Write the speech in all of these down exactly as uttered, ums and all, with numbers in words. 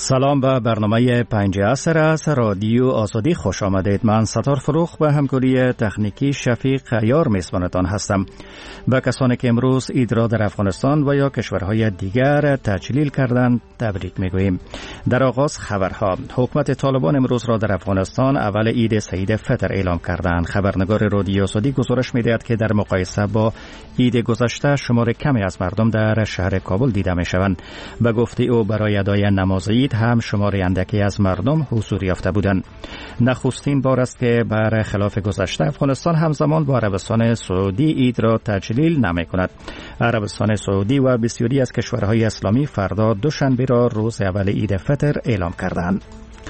سلام به برنامه پنج عصر از رادیو آزادی خوش آمدید. من ستار فروخ به همکاری تکنیکی شفیق یار میزبانتان هستم. به کسانی که امروز عید را در افغانستان و یا کشورهای دیگر تجلیل کردند تبریک میگوییم. در آغاز خبرها. حکومت طالبان امروز را در افغانستان اول عید سعید فطر اعلام کردند. خبرنگار رادیو آزادی گزارش میدهد که در مقایسه با عید گذشته شمار کمی از مردم در شهر کابل دیده میشوند. به گفته او برای ادای نماز عید هم شمار اندکی از مردم حضور یافته بودند. نخستین بار است که بر خلاف گذشته افغانستان همزمان با عربستان سعودی عید را تجلیل نمی کند. عربستان سعودی و بسیاری از کشورهای اسلامی فردا دوشنبه را روز اول عید فطر اعلام کردند.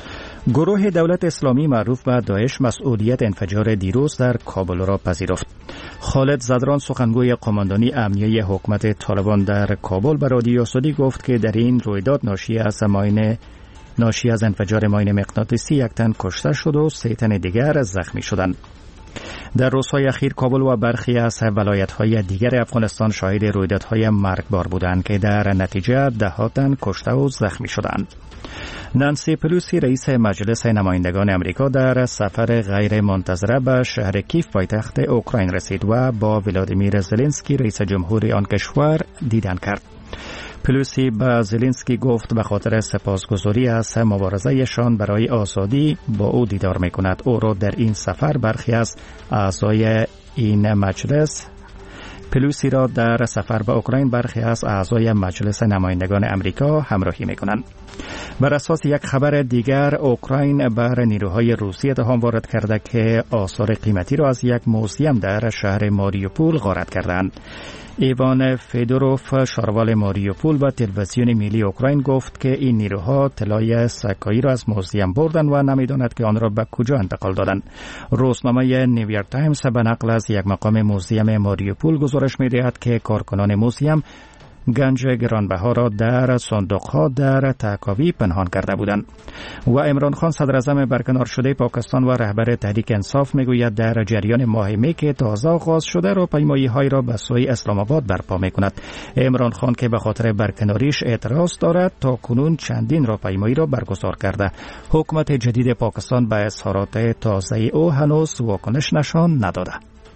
گروه دولت اسلامی معروف به داعش مسئولیت انفجار دیروز در کابل را پذیرفت. خالد زدران سخنگوی قماندانی امنیه حکومت طالبان در کابل به رادیو آزادی گفت که در این رویداد ناشی از ماین ناشی از انفجار ماین مغناطیسی یک تن کشته شد و سه تن دیگر زخمی شدند. در روزهای اخیر کابل و برخی از ولایت‌های دیگر افغانستان شاهد رویدادهای مرگبار بودند که در نتیجه ده ها تن کشته و زخمی شدند. نانسی پلوسی رئیس مجلس نمایندگان امریکا در سفر غیر منتظره به شهر کیف پایتخت اوکراین رسید و با ولادیمیر زلنسکی رئیس جمهور آن کشور دیدن کرد. پلوسی به زلنسکی گفت به خاطر سپاسگزاری از مبارزه‌شان برای آزادی با او دیدار می‌کند. او را در این سفر برخی از اعضای این مجلس پلوسی را در سفر به اوکراین برخی از اعضای مجلس نمایندگان امریکا همراهی می‌کنند. بر اساس یک خبر دیگر اوکراین بر نیروهای روسی اتهام وارد کرده که آثار قیمتی را از یک موزیم در شهر ماریوپول غارت کردند. ایوان فیدوروف شاروال ماریوپول به تلویزیون ملی اوکراین گفت که این نیروها طلای سکایی را از موزیم بردند و نمی‌داند که آن را به کجا انتقال دادند. روزنامه نیویورک تایمز به نقل از یک مقام موزیم ماریوپول گزارش می‌دهد که کارکنان موزیم گنج گرانبها را در صندوق‌ها در تهکاوی پنهان کرده بودند. و عمران خان صدر اعظم برکنار شده پاکستان و رهبر تحریک انصاف میگوید در جریان ماه می که تازه آغاز شده راهپیمایی‌های را به سوی اسلام آباد برپا می‌کند. عمران خان که به خاطر برکناریش اعتراض دارد تا کنون چندین راهپیمایی را برگزار کرده. حکومت جدید پاکستان به اظهارات تازه او هنوز واکنش نشان نداده.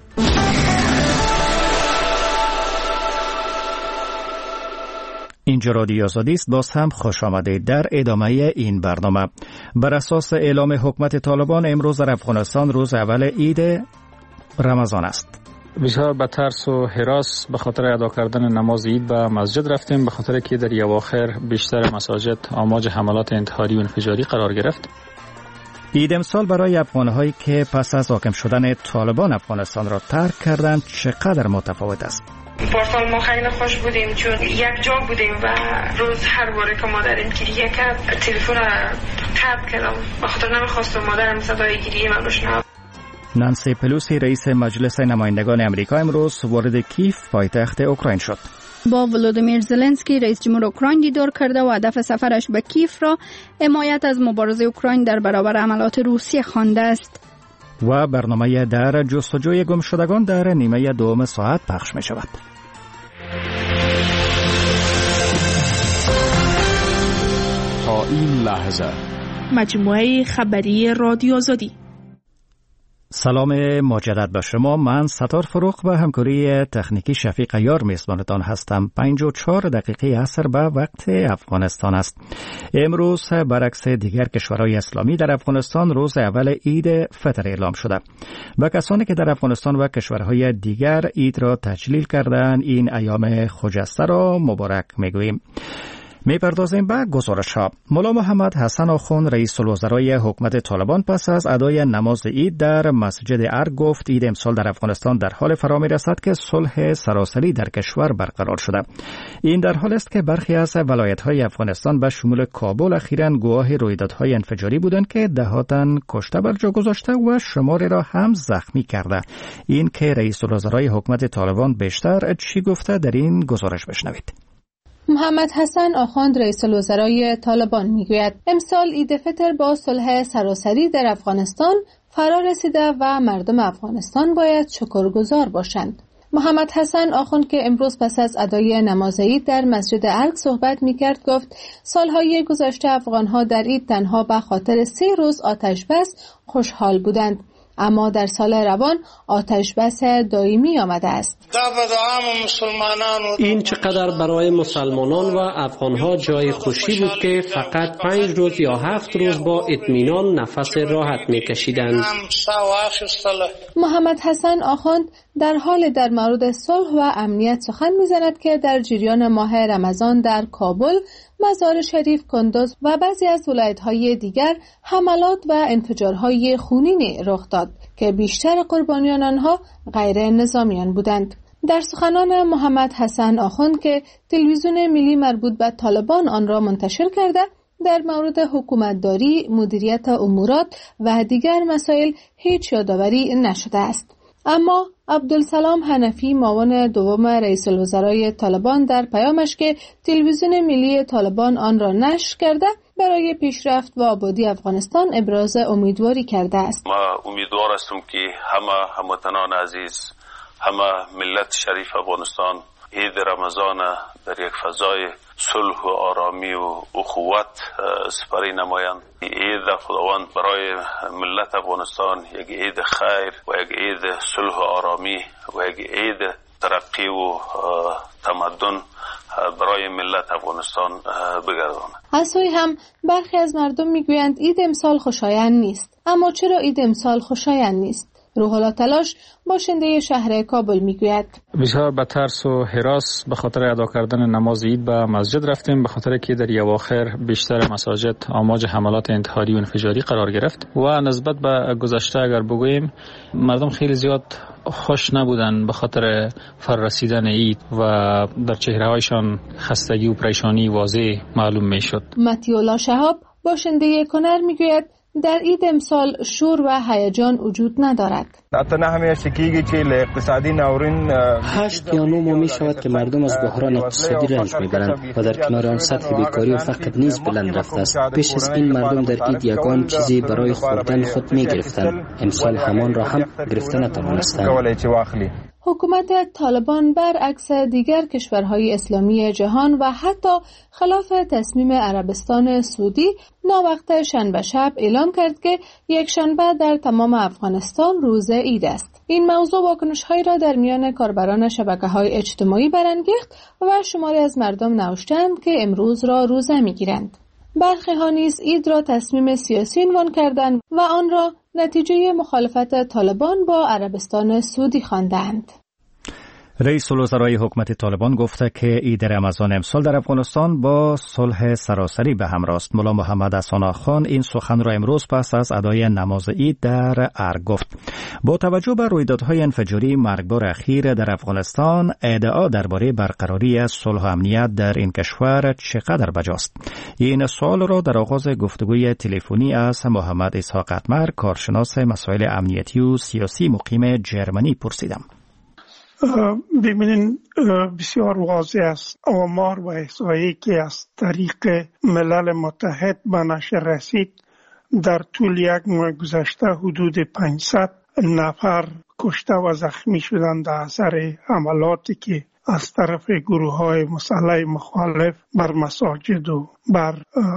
اینجا رادیو آزادی است. باز هم خوش آمدید. در ادامه این برنامه بر اساس اعلام حکومت طالبان امروز در افغانستان روز اول عید رمضان است. بسیار به ترس و هراس به خاطر ادا کردن نماز عید به مسجد رفتیم، به خاطر که در اواخر بیشتر مساجد آماج حملات انتحاری و انفجاری قرار گرفت. عید امسال برای افغان‌هایی که پس از حاکم شدن طالبان افغانستان را ترک کردند چقدر متفاوت است؟ پارسال ما خیلی خوش بودیم چون یک جا بودیم و روز هر باره که مادرم گریه کرد تلفن را قطع کردم به خاطر نمیخواستم مادرم صدای گریه من بشنوه. نانسی پلوسی رئیس مجلس نمایندگان امریکا امروز وارد کیف پایتخت اوکراین شد. با ولادیمیر زلنسکی رئیس جمهور اوکراین دیدار کرده و هدف سفرش به کیف را حمایت از مبارزه اوکراین در برابر حملات روسیه خوانده است. و برنامه در جستجوی گمشدگان در نیمه دوم ساعت پخش می شود. تا این لحظه مجموعه خبری رادیو آزادی. سلام مجدد به شما. من ستار فروخ و همکاری تکنیکی شفیق یار میزبانتان هستم. پنج و چهار دقیقه عصر به وقت افغانستان است. امروز برعکس دیگر کشورهای اسلامی در افغانستان روز اول عید فطر اعلام شده. و کسانی که در افغانستان و کشورهای دیگر عید را تجلیل کردند این ایام خجسته را مبارک میگوییم. می‌پردازیم به گزارش‌ها. مولا محمد حسن آخوند رئیس الوزرای حکومت طالبان پس از ادای نماز عید در مسجد ارگ گفت عید امسال در افغانستان در حال فرا می‌رسد که صلح سراسری در کشور برقرار شده. این در حالی است که برخی از ولایت‌های افغانستان به شمول کابل اخیراً گواه رویدادهای انفجاری بودند که ده ها تن کشته بر جا گذاشته و شماری را هم زخمی کرده. این که رئیس الوزرای حکومت طالبان بیشتر چی گفته در این گزارش بشنوید. محمد حسن آخوند رئیس الوزرای طالبان میگوید امسال عید فطر با صلح سراسری در افغانستان فرا رسیده و مردم افغانستان باید شکرگزار باشند. محمد حسن آخوند که امروز پس از ادای نماز عید در مسجد ارگ صحبت می‌کرد گفت سالهای گذشته افغان‌ها در عید تنها به خاطر سه روز آتش بس خوشحال بودند، اما در سال روان آتش بس دائمی آمده است. این چقدر برای مسلمانان و افغان‌ها جای خوشی بود که فقط پنج روز یا هفت روز با اطمینان نفس راحت می‌کشیدند. محمد حسن آخوند در حال در مورد صلح و امنیت سخن می‌زند که در جریان ماه رمضان در کابل، مزار شریف، کندوز و بعضی از ولایت‌های دیگر حملات و انفجارهای خونین رخ داد که بیشتر قربانیان آنها غیر نظامیان بودند. در سخنان محمد حسن آخوند که تلویزیون ملی مربوط به طالبان آن را منتشر کرده، در مورد حکومتداری، مدیریت امورات و دیگر مسائل هیچ یادآوری نشده است. اما عبدالسلام حنفی معاون دوم رئیس الوزرای طالبان در پیامش که تلویزیون ملی طالبان آن را نشر کرده، برای پیشرفت و آبادی افغانستان ابراز امیدواری کرده است. ما امیدوار هستم که همه هموطنان عزیز، همه ملت شریف افغانستان عید رمضان در یک فضای صلح و آرامی و اخوت سپری نمایند. عید خداوند برای ملت افغانستان یک عید خیر و یک عید صلح و آرامی و یک عید ترقی و تمدن برای ملت افغانستان بگرداند. از سوی هم برخی از مردم میگویند عید امسال خوشایند نیست. اما چرا عید امسال خوشایند نیست؟ روح الله تلاش باشنده شهر کابل میگوید بسیار به ترس و هراس به خاطر ادا کردن نماز عید به مسجد رفتیم، به خاطر که در اواخر بیشتر مساجد آماج حملات انتحاری و انفجاری قرار گرفت و نسبت به گذشته اگر بگوییم مردم خیلی زیاد خوش نبودن به خاطر فرارسیدن عید و در چهره‌هایشان خستگی و پریشانی واضح معلوم میشد. متیولا شهاب باشنده کنر میگوید در عید امسال شور و هیجان وجود ندارد. هشت یا نو ماه می شود که مردم از بحران اقتصادی رنج می برند و در کنار آن سطح بیکاری و فقر نیز بلند رفته است. پیش از این مردم در عید یگان چیزی برای خوردن خود می گرفتند. امسال همان را هم گرفته نتوانستند. حکومت طالبان برعکس دیگر کشورهای اسلامی جهان و حتی خلاف تصمیم عربستان سعودی ناوقت شنبه شب اعلام کرد که یک شنبه در تمام افغانستان روز عید است. این موضوع واکنش‌هایی را در میان کاربران شبکه‌های اجتماعی برانگیخت و شماری از مردم نوشتند که امروز را روزه می‌گیرند. برخی ها نیز عید را تصمیم سیاسی عنوان کردند و آن را نتیجه مخالفت طالبان با عربستان سعودی خواندند. رئیس الوزرای حکومت طالبان گفته که عید رمضان امسال در افغانستان با صلح سراسری به همراه است. ملا محمد حسن آخوند این سخن را امروز پس از ادای نماز عید در ارگ گفت. با توجه به رویدادهای انفجاری مرگبار اخیر در افغانستان، ادعا درباره برقراری صلح و امنیت در این کشور چقدر بجاست؟ این سوال را در آغاز گفتگوی تلفنی از محمد اسحاق اتمر، کارشناس مسائل امنیتی و سیاسی مقیم جرمنی پرسیدم. ببینین بسیار واضح است آمار و احصایی که از طریق ملل متحد به نشر رسید در طول یک ماه گذشته حدود پانصد نفر کشته و زخمی شدند در اثر حملاتی که از طرف گروه های مسلح مخالف بر مساجد و بر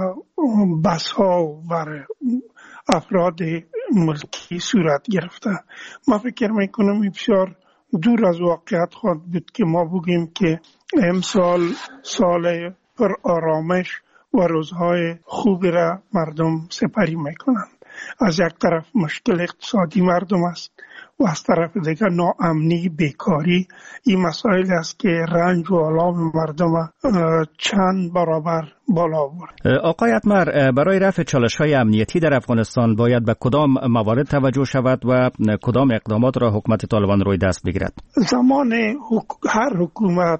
بس ها و بر افراد ملکی صورت گرفته. ما فکر میکنم بسیار دور از واقعیت خواهد بود که ما بگیم که امسال سال پر آرامش و روزهای خوبی را مردم سپری میکنند. از یک طرف مشکل اقتصادی مردم است و از طرف دیگر ناامنی، بیکاری، این مسائل است که رنج و آلام مردم چند برابر بالا برد. آقای اتمر، برای رفع چالش‌های امنیتی در افغانستان باید به کدام موارد توجه شود و کدام اقدامات را حکومت طالبان روی دست بگیرد؟ زمان حک... هر حکومت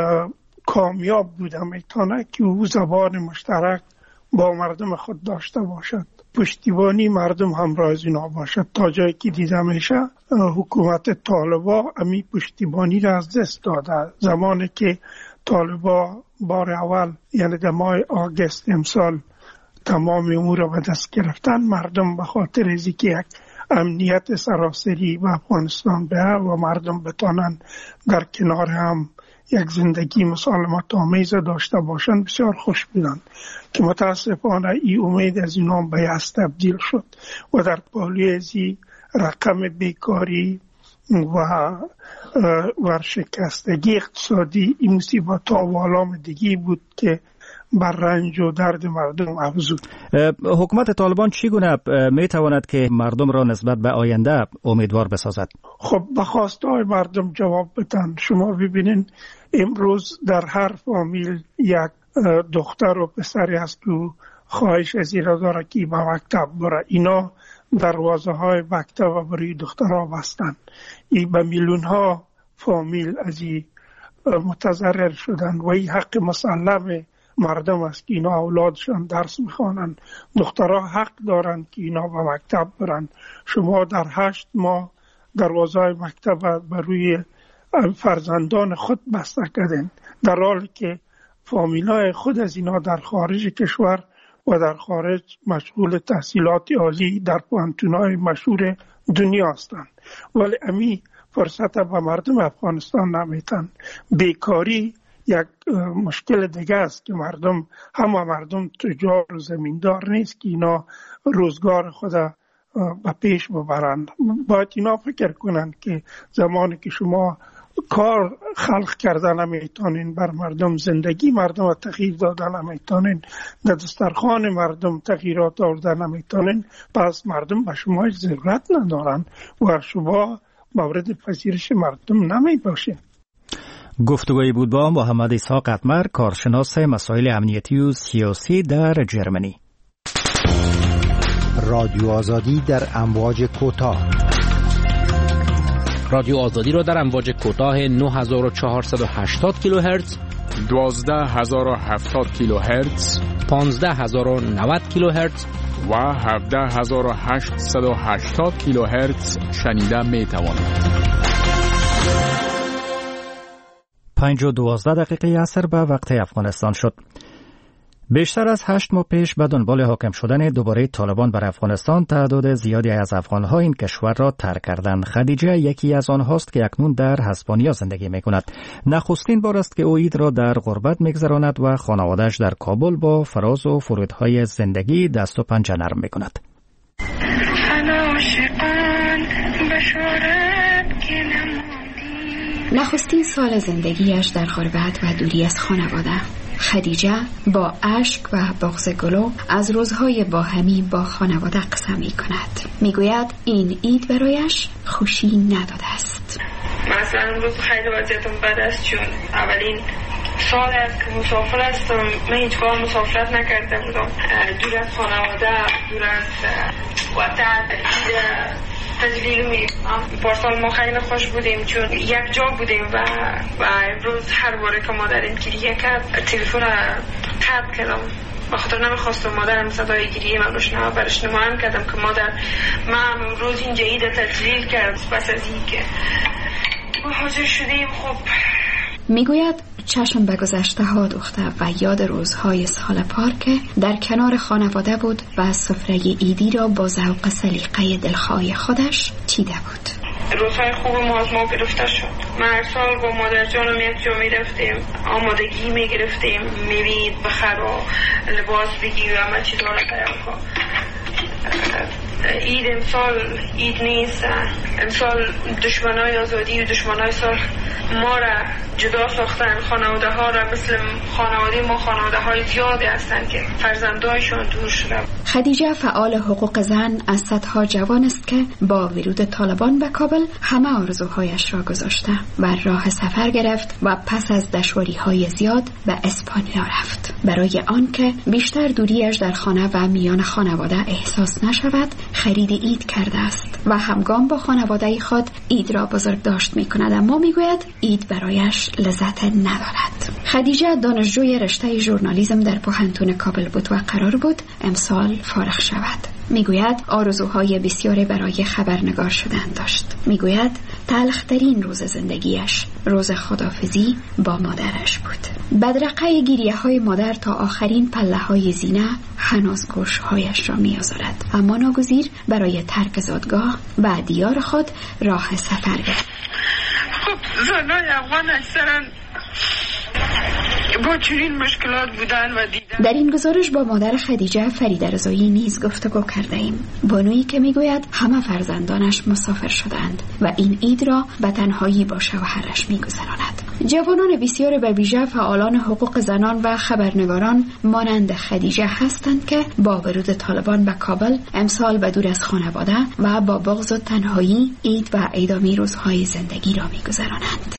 کامیاب بوده میتونه که او زبان مشترک با مردم خود داشته باشد، پشتیبانی مردم همراه از اینا باشد. تا جایی که دیده میشه حکومت طالبا امی پشتیبانی را از دست داده. زمانی که طالبا بار اول یعنی در ماه آگست امسال تمام امور را به دست گرفتن، مردم به خاطر از اینکه یک امنیت سراسری و افغانستان به و مردم بتانن در کنار هم یک زندگی مسالمت آمیز داشته باشند بسیار خوش بودند که متاسفانه این امید از اینا به یأس تبدیل شد و در پالوی از رقم بیکاری و ورشکستگی اقتصادی این مصیبت ها و علام دیگی بود که بر رنج و درد مردم افزود. حکومت طالبان چگونه می تواند که مردم را نسبت به آینده امیدوار بسازد؟ خب به خواسته های مردم جواب بدن. شما ببینین امروز در هر فامیل یک دختر و پسری هست که خواهش از ایرا داره که به مکتب بره. اینا دروازه های مکتب برای دخترها بستن. این به میلیون ها فامیل از این متضرر شدن و این حق مسلم مردم است که اینا اولادشان درس میخوانن. دخترها حق دارن که اینا به مکتب برن. شما در هشت ماه دروازه های مکتب برای فرزندان خود بسته کردن، در حالی که فامیلای خود از اینا در خارج کشور و در خارج مشغول تحصیلات عالی در پوهنتون‌های مشهور دنیا هستند. ولی امی فرصت به مردم افغانستان نمیتن. بیکاری یک مشکل دیگه است که مردم همه مردم تجار و زمیندار نیست که اینا روزگار خود به پیش ببرند. باید اینا فکر کنند که زمانی که شما کار خلق کردن نمیتونین، بر مردم زندگی مردم تغییر دادن نمیتونین، در دسترخوان مردم تغییرات آوردن نمیتونین، پس مردم به شما ضرورت ندارن و شما مورد پذیرش مردم نمی باشین. گفتگویی بود با محمد اسحاق قطمر، کارشناس مسائل امنیتی و سیاسی در جرمنی. رادیو آزادی در امواج کوتاه. رادیو آزادی را در امواج کوتاه نه هزار و چهارصد و هشتاد کیلوهرتز، دوازده هزار و هفتاد کیلوهرتز، پانزده هزار و نود کیلوهرتز و هفده هزار و هشتصد و هشتاد کیلوهرتز شنیده می توانید. پنج و دوازده دقیقه عصر به وقت افغانستان شد. بیشتر از هشت ماه پیش به دنبال حاکم شدن دوباره طالبان بر افغانستان تعداد زیادی از افغانها این کشور را ترک کردند. خدیجه یکی از آنهاست که اکنون در اسپانیا زندگی می کند. نخستین بار است که او عید را در غربت می‌گذراند و خانواده‌اش در کابل با فراز و فرودهای زندگی دست و پنجه نرم می کند. نخستین سال زندگیش در غربت و دوری از خانواده. خدیجه با اشک و بغض گلو از روزهای باهمی با خانواده قصه می کند. می گوید این عید برایش خوشی نداده است. مثلا امروز خیلی وضعیتم بد است، چون اولین سال است که مسافر هستم. من هیچ بار مسافرت نکرده بودم، دور از خانواده، دور از وطن. تجلیل می پارسال ما خیلی خوش بودیم چون یک جا بودیم و و امروز هر باره که مادرم گریه کرد تلفن قطع کردم. بخاطر نمیخواستم مادرم صدای گریه من روش نه برش نمایم کردم که مادر من امروز اینجا عید تجلیل کرد. پس از این که ما حاضر شدیم. خب میگوید چشم به گذشته ها دوخته و یاد روزهای سال پار که در کنار خانواده بود و سفره عیدی را با ذوق سلیقه دلخواه خودش چیده بود. روزهای خوب ما از ما گرفته شد. ما هر سال با مادر جانم یک جا می رفتیم، آمادگی می گرفتیم، میوید بخر و لباس بگیر و همه چیز را تیار کن. عید امسال عید نیست. امسال دشمنای آزادی و دشمنای صلح ما را جدا ساختن. خانواده ها را مثل خانواده ما خانواده های زیادی هستند که فرزندایشان دور شده. خدیجه فعال حقوق زن از صدها جوان است که با ورود طالبان به کابل همه آرزوهایش را گذاشته و راه سفر گرفت و پس از دشواری های زیاد به اسپانیا رفت برای آنکه بیشتر دوریش در خانه و میان خانواده احساس نشود. خرید عید کرده است و همگام با خانواده خود عید را بزرگ داشت می کند، اما می گوید عید برایش لذت ندارد. خدیجه دانشجوی رشته ژورنالیسم در پوهنتون کابل بود و قرار بود امسال فارغ شود. میگوید آرزوهای بسیاری برای خبرنگار شدن داشت. میگوید تلخترین روز زندگیش روز خداحافظی با مادرش بود. بدرقه گریه های مادر تا آخرین پله های زینه هنوز گوشهایش را می‌آزارد، اما ناگزیر برای ترک زادگاه و دیار خود راه سفر گرفت. خب زنای افغان اکثرا با چنین مشکلات بودن و دیدن. در این گزارش با مادر خدیجه فریده رضایی نیز گفتگو کرده ایم. بانویی که میگوید همه فرزندانش مسافر شدند و این عید را به تنهایی با شوهرش میگذراند. جوانان بسیار به ویژه فعالان حقوق زنان و خبرنگاران مانند خدیجه هستند که با ورود طالبان به کابل امسال به دور از خانواده و با بغض و تنهایی عید و ایدامی روزهای زندگی را میگذرانند.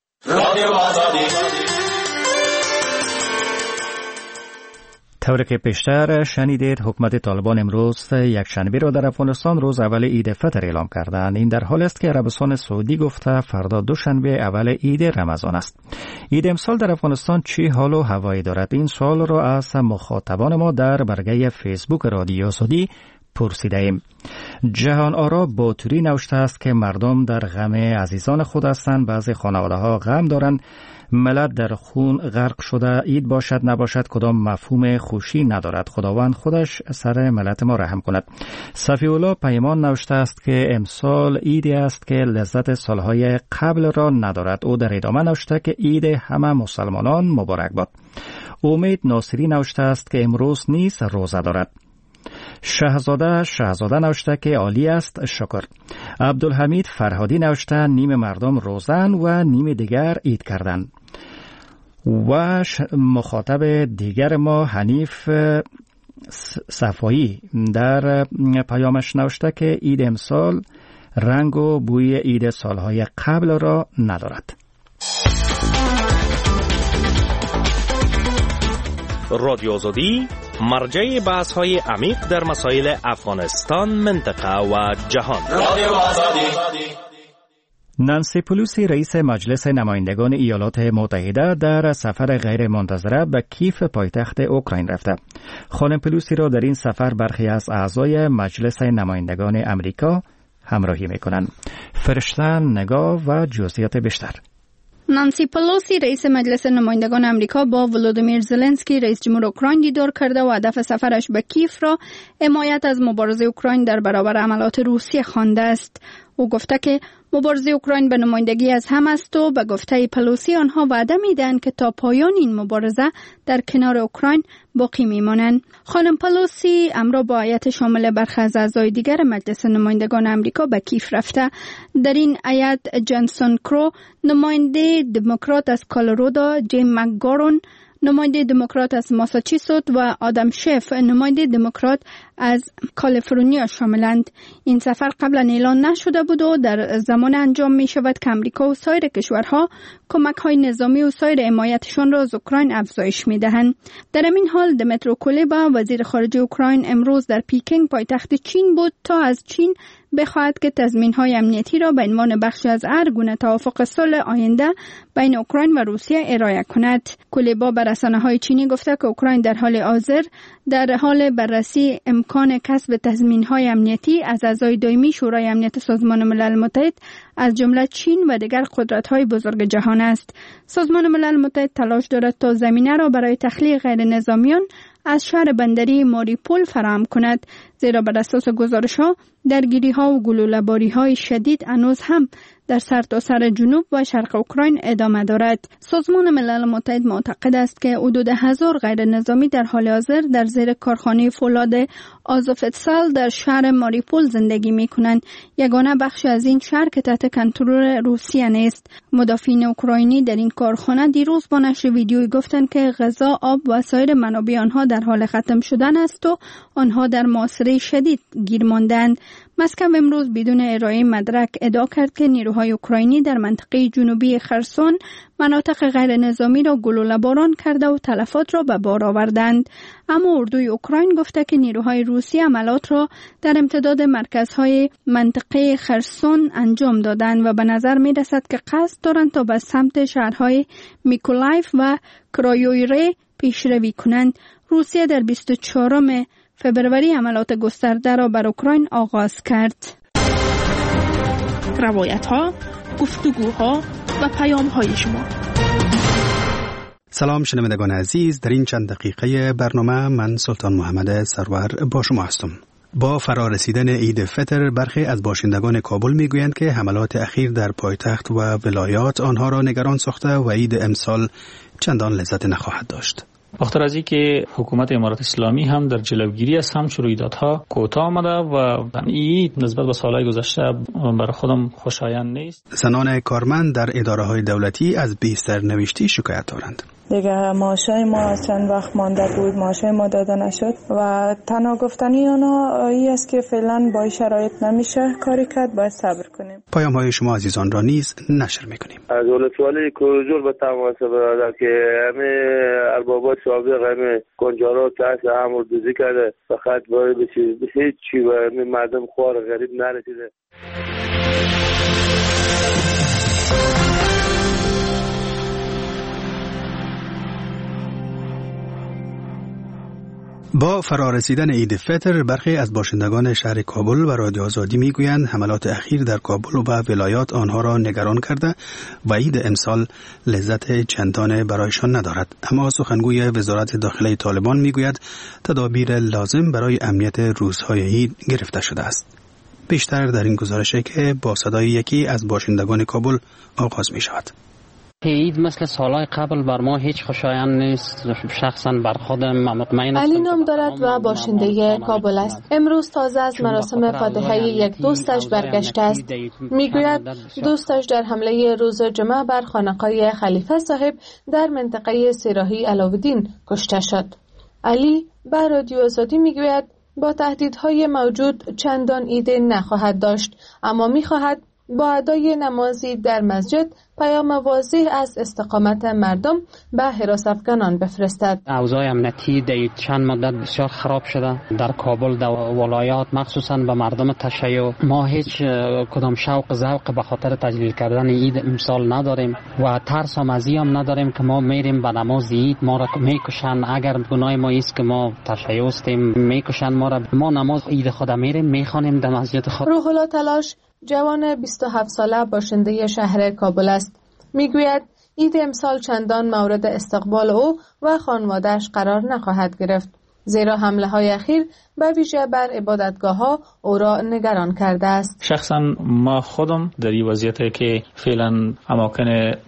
طوری که پیشتر شنیدید، حکومت طالبان امروز یک شنبه را در افغانستان روز اول عید فطر اعلام کردند. این در حالی است که عربستان سعودی گفته فردا دوشنبه اول عید رمضان است. عید امسال در افغانستان چی حال و هوایی دارد؟ این سوال را از مخاطبان ما در برگه فیسبوک رادیو آزادی پرسیده ایم. جهان آرا با توری نوشته است که مردم در غم عزیزان خود هستند. بعضی خانواده ها غم دارند. ملت در خون غرق شده. عید باشد نباشد کدام مفهوم خوشی ندارد. خداوند خودش سر ملت ما رحم کند. صفی الله پیمان نوشته است که امسال عیدی است که لذت سالهای قبل را ندارد. او در ادامه نوشته که عید همه مسلمانان مبارک باد. امید ناصری نوشته است که امروز نیز روزه دارد. شهزاده شهزاده نوشته که عالی است شکر. عبدالحمید فرهادی نوشته نیم مردم روزن و نیم دیگر عید کردن. و مخاطب دیگر ما حنیف صفایی در پیامش نوشته که عید امسال رنگ و بوی عید سالهای قبل را ندارد. رادیو آزادی مرجع بحث های عمیق در مسائل افغانستان، منطقه و جهان. رادیو آزادی. نانسی پلوسی رئیس مجلس نمایندگان ایالات متحده در سفر غیر منتظره به کیف پایتخت اوکراین رفته. خانم پلوسی را در این سفر برخی از اعضای مجلس نمایندگان امریکا همراهی می‌کنند. فرشته نگاه و جزئیات بیشتر. نانسی پلوسی رئیس مجلس نمایندگان امریکا با ولودیمیر زلنسکی رئیس جمهور اوکراین دیدار کرده و هدف سفرش به کیف را حمایت از مبارزه اوکراین در برابر حملات روسیه خوانده است. او گفته که مبارزه اوکراین به نمایندگی از هم است و به گفته پلوسی آنها وعده میدهند که تا پایان این مبارزه در کنار اوکراین باقی میمانند. خانم پلوسی امروز با هیئت شامل برخی از اعضای دیگر مجلس نمایندگان آمریکا به کیف رفته. در این هیئت جانسون کرو نماینده دموکرات از کالرادو، جیم مکگارون نماینده دموکرات از ماساچوست و آدم شف نماینده دموکرات از کالیفرنیا شاملند. این سفر قبلا اعلان نشده بود و در زمان انجام می شود که امریکا و سایر کشورها کمک های نظامی و سایر حمایتشان را از اوکراین افزایش می دهند. در این حال دمیترو کولبا وزیر خارجه اوکراین امروز در پیکینگ پایتخت چین بود تا از چین بخواهد که تضمین‌های امنیتی را به عنوان بخشی از هر گونه توافق صلح آینده بین اوکراین و روسیه ارائه کند. کولبا به رسانه‌های چینی گفته که اوکراین در حال حاضر در حال بررسی امکان کسب تضمین‌های امنیتی از اعضای دائمی شورای امنیت سازمان ملل متحد از جمله چین و دیگر قدرت‌های بزرگ جهان است. سازمان ملل متحد تلاش دارد تا زمینه را برای تخلیه غیر نظامیان از شهر بندری ماریپول فراهم کند، زیرا بر اساس گزارش‌ها درگیری‌ها و گلوله‌باری‌های شدید هنوز هم در سرتاسر جنوب و شرق اوکراین ادامه دارد. سازمان ملل متحد معتقد است که حدود هزار غیر نظامی در حال حاضر در زیر کارخانه فولاد آزوفتسال در شهر ماریپول زندگی می‌کنند. یگانه بخش از این شهر که تحت کنترل روسیه نیست. مدافعین اوکراینی در این کارخانه دیروز با نشر ویدیویی گفتند که غذا، آب و سایر منابع آنها در حال ختم شدن است و آنها در محاصره شدید گیر ماندند. مسکو امروز بدون ارائه مدرک ادعا کرد که نیروهای اوکراینی در منطقه جنوبی خرسون مناطق غیر نظامی را گلوله باران کرده و تلفات را به بار آوردند. اما اردوی اوکراین گفته که نیروهای روسی عملات را در امتداد مرکزهای منطقه خرسون انجام دادند و به نظر می رسد که قصد دارند تا به سمت شهرهای میکولایف و کرایویره پیشروی کنند. روسیه در بیست و چهارم فبروری حملات گسترده را بر اوکراین آغاز کرد. روایت ها، گفتگوها و پیام های شما. سلام شنوندگان عزیز، در این چند دقیقه برنامه من سلطان محمد سرور با شما هستم. با فرارسیدن عید فطر برخی از باشندگان کابل میگویند که حملات اخیر در پایتخت و ولایات آنها را نگران ساخته و عید امسال چندان لذت نخواهد داشت. بخاطر از اینکه حکومت امارات اسلامی هم در جلوگیری از همچون رویدادها کوتاه آمده و این نسبت به سالهای گذشته برای خودم خوشایند نیست. زنان کارمند در اداره‌های دولتی از بی‌سرنوشتی شکایت دارند. دیگه معاشای ما چند وقت مانده بود، معاشای ما داده نشد و تنها گفتنی اونا ای است که فعلا با شرایط نمیشه کاری کرد، باید صبر کنیم. پیام های شما عزیزان را نیز نشر میکنیم. از ولسوالی کوزور به تماس برادر که همه اربابات سابق همه کنجارات تحت هم دوزی کرده، فقط باید به هیچ چی به مردم خوار غریب نرسیده. با فرارسیدن عید فطر برخی از باشندگان شهر کابل و رادیو آزادی میگویند حملات اخیر در کابل و ولایات آنها را نگران کرده و عید امسال لذت چندان برایشان ندارد. اما سخنگوی وزارت داخله طالبان میگوید تدابیر لازم برای امنیت روزهای عید گرفته شده است. بیشتر در این گزارشه که با صدای یکی از باشندگان کابل آغاز می شود. عید مثل سالهای قبل بر ما هیچ خوشایند نیست. شخصا بر خودم مطمئن هستم. علی نام دارد و باشنده کابل است. امروز تازه از مراسم فاتحه یک دوستش برگشته است. میگوید دوستش در حمله روز جمعه بر خانقاه خلیفه صاحب در منطقه سیراهی علاودین کشته شد. علی به رادیو آزادی میگوید با تهدیدهای موجود چندان ایده نخواهد داشت، اما میخواهد با ادای نمازی در مسجد پیام واضح از استقامت مردم به حراس افغانان بفرستد. اوضاع امنیتی در چند مدت بسیار خراب شده در کابل، در ولایات، مخصوصا به مردم تشیع. ما هیچ کدام شوق ذوق به خاطر تجلیل کردن عید امسال نداریم و ترس هم از این هم نداریم که ما میریم به نماز عید ما را میکشن. اگر گناه ما است که ما تشیع هستیم میکشن ما را. ما نماز عید خود میریم میخوانیم در مسجد خود. روح الله تلاش جوان بیست و هفت ساله باشنده شهر کابل است. میگوید عید امسال چندان مورد استقبال او و خانواده‌اش قرار نخواهد گرفت، زیرا حمله های اخیر به ویژه بر عبادتگاه ها او را نگران کرده است. شخصا ما خودم در این وضعیتی که فعلا اماکن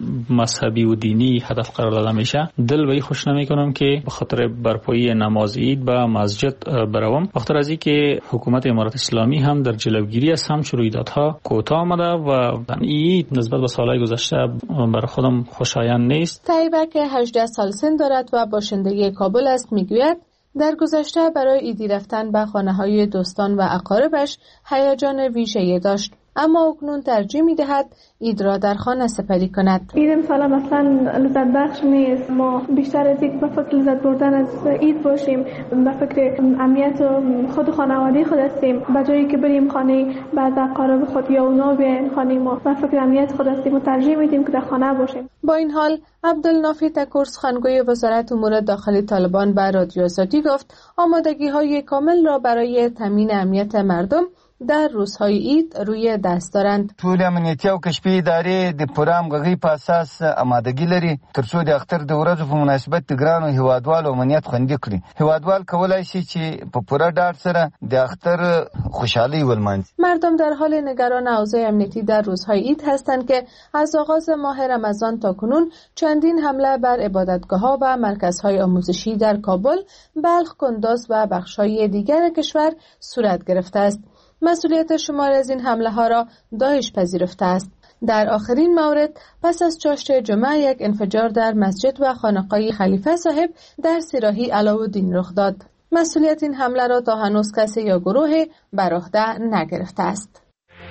مذهبی و دینی هدف قرار داده میشه دل به خوش نمی کنم که به خاطر برپایی نماز عید به مسجد بروم. بخاطر از اینکه حکومت امارات اسلامی هم در جلوگیری از همچون رویدادها کوتاه آمده و عید نسبت به سالهای گذشته برای خودم خوشایند نیست. طیبه که هجده سال سن دارد و باشنده کابل است میگوید در گذشته برای عیدی رفتن به خانه‌های دوستان و اقاربش هیجان ویژه‌ای داشت، اما اکنون ترجیح می‌دهد عید را در خانه سپری کند. عید امسال مثلا لذت بخش نیست. ما بیشتر از یک به فکر لذت بردن از عید باشیم، به فکر امنیت خود و خانواده خود هستیم. به جایی که بریم خانه بعض اقارب خود یا اونا بیاین خانه ما، به فکر امنیت خود هستیم و ترجیح میدیم که در خانه باشیم. با این حال عبدالنافی تکور سخنگوی وزارت امور داخلی طالبان به رادیو آزادی گفت آمادگی‌های کامل را برای تامین امنیت مردم در روزهای عید روی دست دارند. ټول امنیتي او کشفي ادارې د پوره همغږۍ په اساس آمادګي لري ترڅو د اختر د ورځو په مناسبت د ګرانو هیوادوالو امنیت خوندي کړي. هیوادوال کولای شي چې په پوره ډاډ سره د اختر خوشحالي ولمانځي. مردم در حال نگران اوضاع امنیتی در روزهای عید هستند که از آغاز ماه رمضان تا کنون چندین حمله بر عبادتگاه‌ها و مرکزهای آموزشی در کابل، بلخ، کندوز و بخش‌های دیگر کشور صورت گرفته است. مسئولیت شمار از این حمله ها را داعش پذیرفته است. در آخرین مورد پس از چاشت جمعه یک انفجار در مسجد و خانقاه خلیفه صاحب در سیراهی علاودین رخ داد. مسئولیت این حمله را تا هنوز کسی یا گروه بر عهده نگرفته است.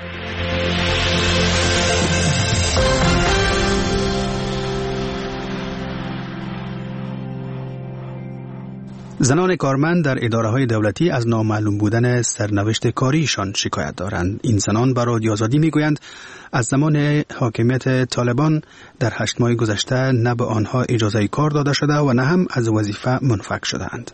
زنان کارمند در اداره‌های دولتی از نامعلوم بودن سرنوشت کاریشان شکایت دارند. این زنان به رادیو آزادی میگویند از زمان حاکمیت طالبان در هشت ماه گذشته نه به آنها اجازه کار داده شده و نه هم از وظیفه منفک شده‌اند.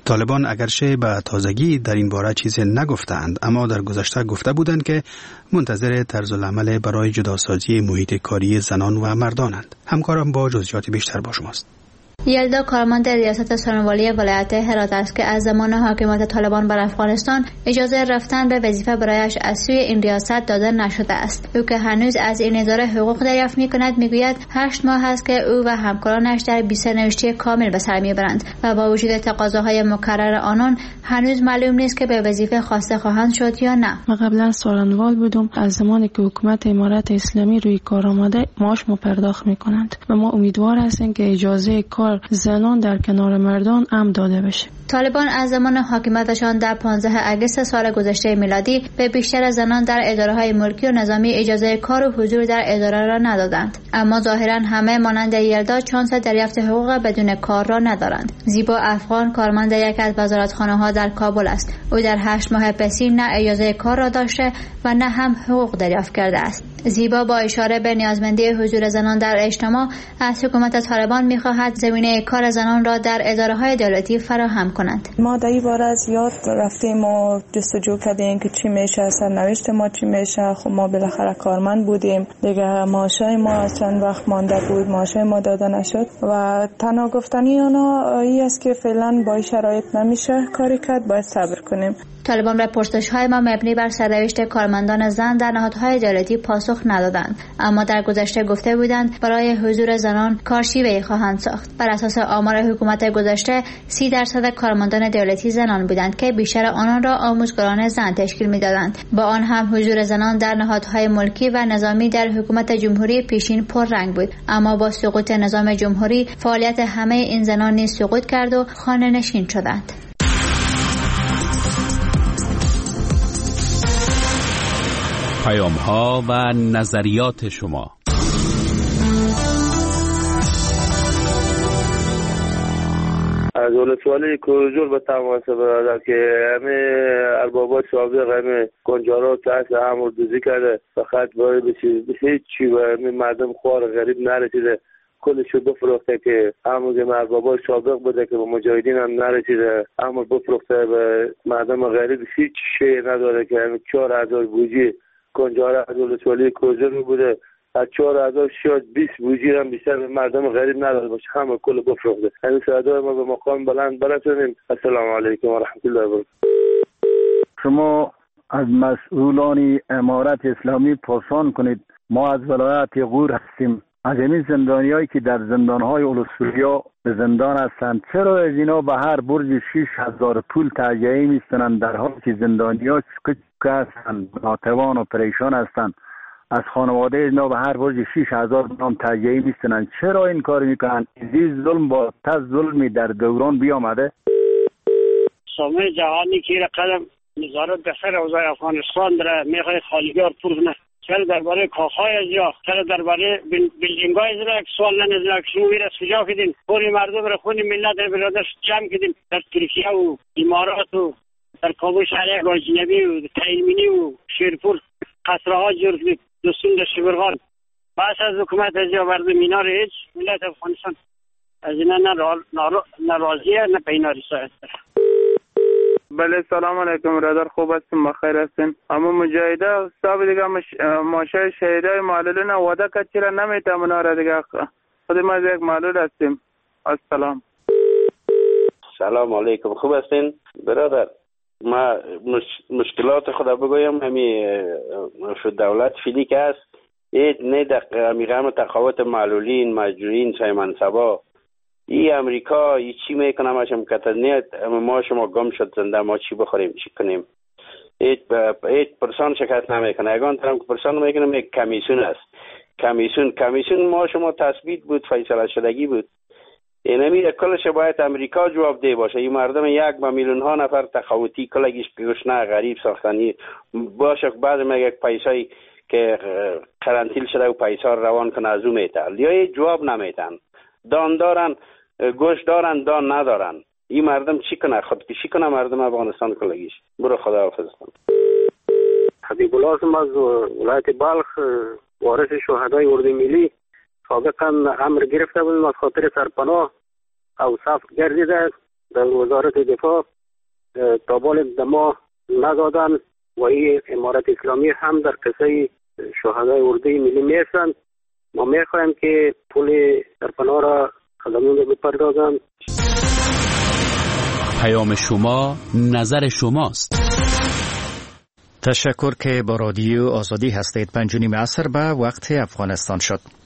طالبان اگرچه به تازگی در این باره چیزی نگفتند، اما در گذشته گفته بودند که منتظر طرز العمل برای جداسازی محیط کاری زنان و مردانند. همکارم با جزئیات بیشتر با شماست. یلدا کارمند ریاست سرنوالی ولایت هرات است که از زمان حاکمیت طالبان بر افغانستان اجازه رفتن به وظیفه برایش از سوی این ریاست داده نشده است. او که هنوز از این اداره حقوق دریافت می‌کند میگوید هشت ماه است که او و همکارانش در بی سرنوشتی کامل به سر میبرند و با وجود تقاضاهای مکرر آنان هنوز معلوم نیست که به وظیفه خواسته خواهند شد یا نه. ما قبلا سارنوال بودم، از زمانی که حکومت امارت اسلامی روی کار آمده معاش ما پرداخت می‌کنند و ما امیدوار هستیم که اجازه کار زنان در کنار مردان هم داده بشه. طالبان از زمان حاکمیتشان در پانزده اگست سال گذشته میلادی به بیشتر زنان در اداره‌های ملکی و نظامی اجازه کار و حضور در اداره را ندادند، اما ظاهراً همه مانند یلدا چانس دریافت حقوق بدون کار را ندارند. زیبا افغان کارمند یک از وزارتخانه‌ها در کابل است. او در هشت ماه پسی نه اجازه کار را داشته و نه هم حقوق دریافت کرده است. زیبا با اشاره به نیازمندی حضور زنان در اجتماع از حکومت طالبان می‌خواهد زمینه کار زنان را در اداره‌های دولتی فراهم کند. ما در این باره زیاد رفتیم و جستجو کردیم که چی میشه، سرنوشت ما چی میشه. خب ما بالاخره کارمند بودیم دیگه، معاشای ما چند وقت مانده بود، معاشای ما داده نشد و تنها گفتنی اونا این است که فعلا با این شرایط نمیشه کاری کرد، باید صبر کنیم. طالبان به پرسش‌های ما مبنی بر سرنوشت کارمندان زن در نهادهای دولتی پاسخ ندادند، اما در گذشته گفته بودند برای حضور زنان کارشیوه‌ای خواهند ساخت. بر اساس آمار حکومت گذشته سی درصد کارمندان دولتی زنان بودند که بیشتر آنان را آموزگاران زن تشکیل می‌دادند. با آن هم حضور زنان در نهادهای ملکی و نظامی در حکومت جمهوری پیشین پررنگ بود، اما با سقوط نظام جمهوری فعالیت همه این زنان نیز سقوط کرد و خانه‌نشین شدند. پیام ها و نظریات شما. از ولسوالی کوزور به تماس برادر که همه اربابات سابق همه کنجارا تحت همون دوزی کرده، فقط باید به هیچ چی و همه مردم خوار غریب نرسیده، کلشو بفروخته که همون که اربابات سابق بوده که به مجاهدین هم نرسیده، همون بفروخته به مردم غریب هیچ شی نداره که همه چهار هزار بوجی کنجاره از ولسوالی کوزور بوده، از چهار هزار شاید بیست بوجی هم بیشتر به مردم غریب نداده باشه، همه کل بفروخته. همین صدای ما به مقام بلند برسونیم. السلام علیکم و رحمت الله و برکاته. شما از مسئولان امارت اسلامی پرسان کنید، ما از ولایت غور هستیم، از این زندانیایی که در زندانهای اولوسوریا به زندان هستند، چرا از اینا به هر برج شش هزار پول تهیه میستنند، در حالی که زندانی‌ها که هستند ناتوان و پریشان هستند، از خانواده اینا به هر برج شش هزار نام تهیه میستنند؟ چرا این کار میکنند؟ این ظلم با تز ظلمی در دوران بیامده. سامه جهانی که رقم نظارت بخیر اوضاع افغانستان داره میخوای خالیگار پرزنه، چرا درباره کاخهای از یا چرا درباره بیلدینگ‌های از را سوال نمی‌کنید که شما میره سجا کردین، پول مردم را خون ملت را برادر جمع کردین در ترکیه و امارات و در کابل شهر گاجنبی و تایمینی و شیرپور قصرها جور کردید، دوستون در شبرغان. پس از حکومت از یا مردم اینا را هیچ ملت افغانستان از اینا نه ناراضیه نه پیناری ساعت داره. بله سلام علیکم برادر، خوب هستیم بخیر هستیم. اما مجاهده صاحب دیگه مش... ماشه شهیدای معلولین وعده کرد چرا نمیتونه اونا را دیگه خود ما یک معلول هستیم. السلام. سلام علیکم، خوب هستین برادر؟ ما مش... مشکلات خدا بگویم همی دولت فیلی که هست این نه دق... امیغام تقاوت معلولین مجروحین سای منصبا ای امریکا ای چی میکنه ما شما کتنیت ما شما گم شد زنده ما چی بخوریم چی کنیم؟ ایت ایت پرسان شکایت نمیکنه، اگه طرف که پرسان میکنه یک کمیسیون است. کمیسیون کمیسیون ما شما تثبیت بود، فیصله شدگی بود. اینمی کلش باید امریکا جواب ده باشه. این مردم یک با میلیون ها نفر تخوتی کلگیش گشنه غریب ساختنی باشه، بعد میگه یک پیسایی که قرنطینه شده و پیسا روان کنه از اون میتال یا جواب نمیتن. دان دارن گوش دارن دان ندارن. این مردم چی کنه؟ خودکشی کنه مردم افغانستان کلگیش. برو خدا حافظ کن. حبیب الله هستم از ولایت بلخ، وارث شهدای اردو ملی. سابقا امر گرفته بودیم از خاطر سرپناه او صف گردیده در وزارت دفاع تابال دما ندادن و این امارت اسلامی هم در قصه شهدای اردوی ملی میرسند. ما میخوایم که پول در پناه را خدمون رو بپردازند. پیام شما نظر شماست. تشکر که با رادیو آزادی هستید. پنج و نیم عصر به وقت افغانستان شد.